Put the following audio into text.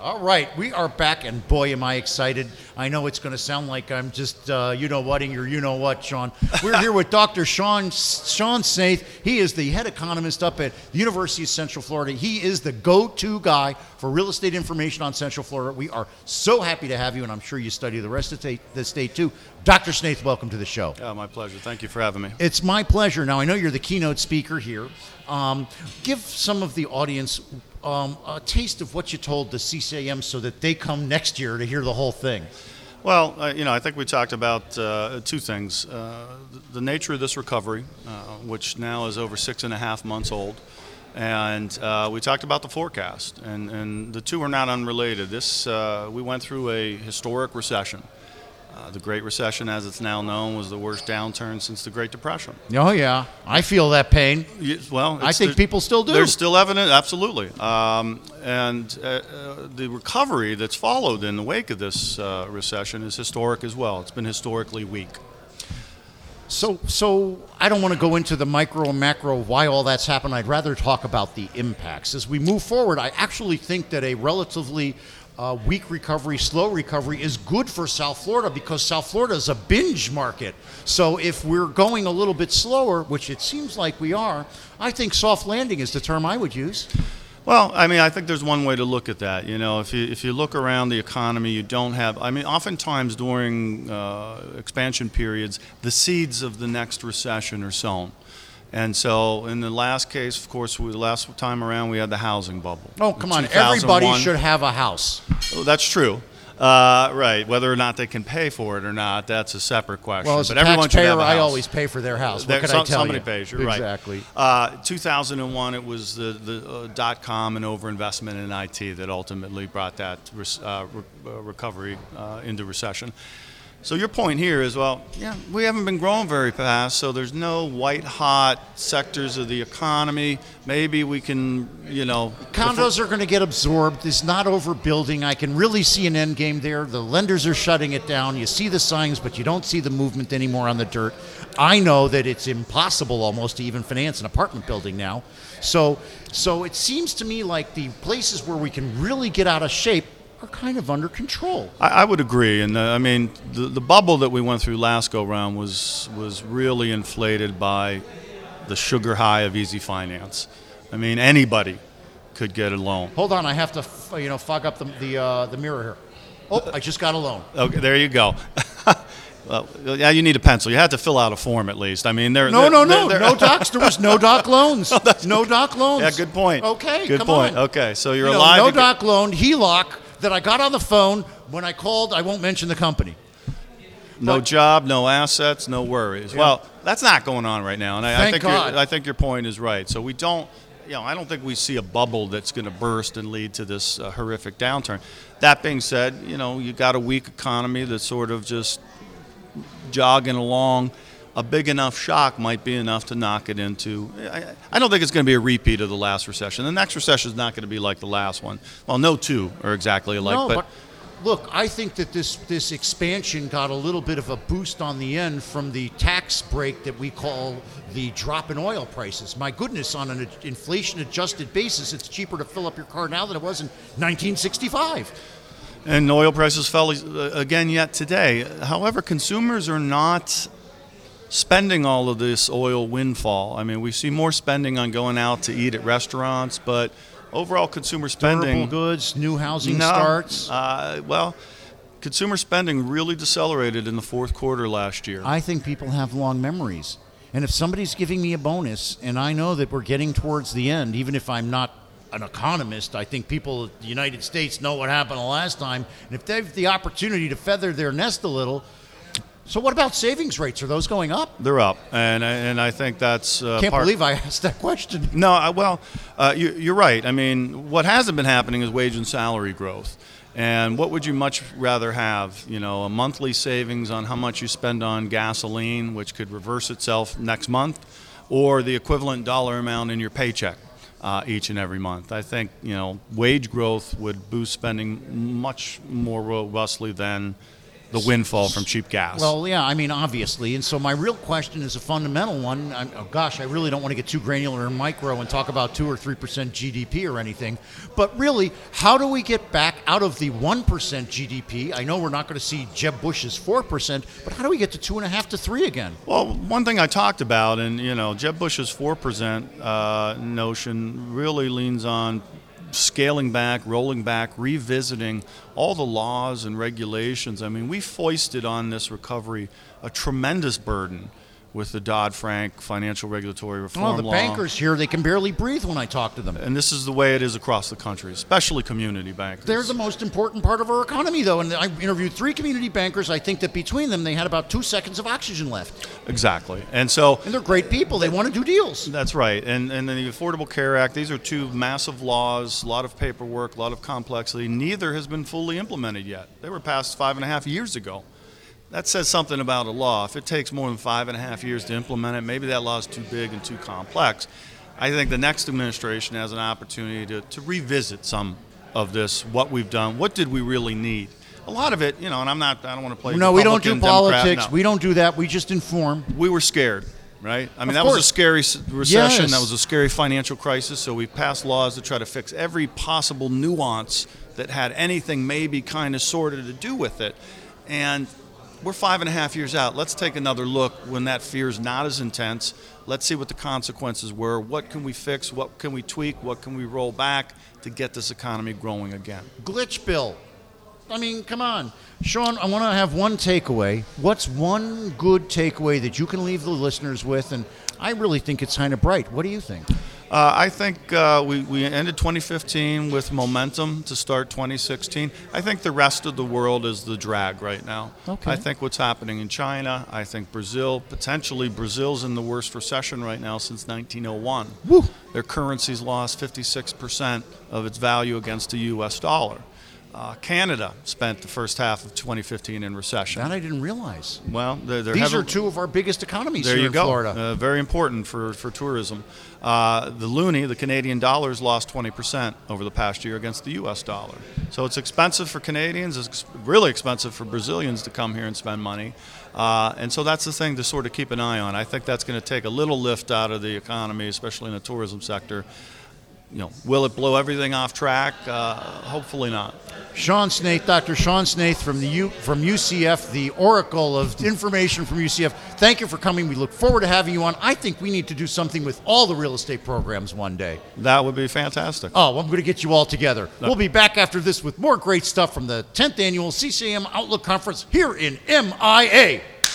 All right, we are back, and boy, am I excited. I know it's going to sound like I'm just, you-know-whating your you-know-what, Sean. We're here with Dr. Sean Snaith. He is the head economist up at the University of Central Florida. He is the go-to guy for real estate information on Central Florida. We are so happy to have you, and I'm sure you study the rest of the state, too. Dr. Snaith, welcome to the show. Oh, my pleasure. Thank you for having me. It's my pleasure. Now, I know you're the keynote speaker here. Give some of the audience a taste of what you told the CCAM so that they come next year to hear the whole thing. Well, I think we talked about two things. The nature of this recovery, which now is over 6.5 months old, and we talked about the forecast, and the two are not unrelated. We went through a historic recession. The Great Recession, as it's now known, was the worst downturn since the Great Depression. Oh, yeah. I feel that pain. Well, I think people still do. There's still evidence, absolutely. And the recovery that's followed in the wake of this recession is historic as well. It's been historically weak. So I don't want to go into the micro and macro, why all that's happened. I'd rather talk about the impacts. As we move forward, I actually think that a relatively weak recovery, slow recovery is good for South Florida because South Florida is a binge market. So if we're going a little bit slower, which it seems like we are, I think soft landing is the term I would use. Well, I think there's one way to look at that. If you look around the economy, you don't have, oftentimes during expansion periods, the seeds of the next recession are sown. And so in the last case, of course, last time around, we had the housing bubble. Oh, come on. Everybody should have a house. Well, that's true. Right. Whether or not they can pay for it or not, that's a separate question. Well, as but a everyone should taxpayer, have a house. I always pay for their house. What can I tell somebody you? pays, you're exactly. right. 2001, it was the dot-com and overinvestment in IT that ultimately brought that recovery into recession. So your point here is, we haven't been growing very fast, so there's no white-hot sectors of the economy. Maybe we can, Condos are going to get absorbed. It's not overbuilding. I can really see an end game there. The lenders are shutting it down. You see the signs, but you don't see the movement anymore on the dirt. I know that it's impossible almost to even finance an apartment building now. So it seems to me like the places where we can really get out of shape are kind of under control. I would agree, and the bubble that we went through last go round was really inflated by the sugar high of easy finance. Anybody could get a loan. Hold on, I have to fog up the mirror here. Oh, I just got a loan. Okay, there you go. Well, yeah, you need a pencil. You had to fill out a form at least. No docs. There was no doc loans. No doc loans. Yeah, good point. Okay, good come point. on. Okay, so you're alive. No doc loan, HELOC that I got on the phone when I called. I won't mention the company. No job, no assets, no worries. Yeah. Well, that's not going on right now, and I think your point is right. So we don't. I don't think we see a bubble that's going to burst and lead to this horrific downturn. That being said, you got a weak economy that's sort of just jogging along. A big enough shock might be enough to knock it into. I don't think it's going to be a repeat of the last recession. The next recession is not going to be like the last one. Well, no two are exactly alike. No, but look, I think that this expansion got a little bit of a boost on the end from the tax break that we call the drop in oil prices. My goodness, on an inflation-adjusted basis, it's cheaper to fill up your car now than it was in 1965. And oil prices fell again yet today. However, consumers are not spending all of this oil windfall. We see more spending on going out to eat at restaurants, but overall consumer spending... Durable goods, new housing starts. Consumer spending really decelerated in the fourth quarter last year. I think people have long memories. And if somebody's giving me a bonus, and I know that we're getting towards the end, even if I'm not an economist, I think people in the United States know what happened the last time. And if they have the opportunity to feather their nest a little... So what about savings rates? Are those going up? They're up, and I think that's Can't believe I asked that question. No, you're right. What hasn't been happening is wage and salary growth. And what would you much rather have? A monthly savings on how much you spend on gasoline, which could reverse itself next month, or the equivalent dollar amount in your paycheck each and every month. I think, wage growth would boost spending much more robustly than the windfall from cheap gas. Well, yeah, I mean, obviously. And so my real question is a fundamental one. I really don't want to get too granular and micro and talk about 2 or 3% GDP or anything. But really, how do we get back out of the 1% GDP? I know we're not going to see Jeb Bush's 4%, but how do we get to 2.5 to 3 again? Well, one thing I talked about, and Jeb Bush's 4% notion really leans on scaling back, rolling back, revisiting all the laws and regulations. I mean, we foisted on this recovery a tremendous burden with the Dodd-Frank financial regulatory reform law. The bankers here, they can barely breathe when I talk to them. And this is the way it is across the country, especially community bankers. They're the most important part of our economy, though. And I interviewed 3 community bankers. I think that between them, they had about 2 seconds of oxygen left. Exactly. And they're great people. They want to do deals. That's right. And the Affordable Care Act, these are 2 massive laws, a lot of paperwork, a lot of complexity. Neither has been fully implemented yet. They were passed 5.5 years ago. That says something about a law. If it takes more than 5.5 years to implement it, maybe that law is too big and too complex. I think the next administration has an opportunity to revisit some of this, what we've done, what did we really need. A lot of it, and I don't want to play No, we don't do politics. Democrat, no. We don't do that. We just inform. We were scared, right? I mean, that was a scary recession. Yes. That was a scary financial crisis. So we passed laws to try to fix every possible nuance that had anything maybe kind of sorted to do with it. And we're 5.5 years out. Let's take another look when that fear is not as intense. Let's see what the consequences were. What can we fix? What can we tweak? What can we roll back to get this economy growing again? Glitch bill. I mean, come on. Sean, I want to have one takeaway. What's one good takeaway that you can leave the listeners with? And I really think it's kind of bright. What do you think? I think we ended 2015 with momentum to start 2016. I think the rest of the world is the drag right now. Okay. I think what's happening in China, I think Brazil's in the worst recession right now since 1901. Woo. Their currency's lost 56% of its value against the U.S. dollar. Canada spent the first half of 2015 in recession. That I didn't realize. Well, these are 2 of our biggest economies here in Florida. Florida. Very important for tourism. The loonie, the Canadian dollar, has lost 20% over the past year against the U.S. dollar. So it's expensive for Canadians. It's really expensive for Brazilians to come here and spend money. And so that's the thing to sort of keep an eye on. I think that's going to take a little lift out of the economy, especially in the tourism sector. Will it blow everything off track? Hopefully not. Sean Snaith, Dr. Sean Snaith from UCF, the oracle of information from UCF. Thank you for coming. We look forward to having you on. I think we need to do something with all the real estate programs one day. That would be fantastic. Oh, I'm going to get you all together. No. We'll be back after this with more great stuff from the 10th Annual CCAM Outlook Conference here in MIA.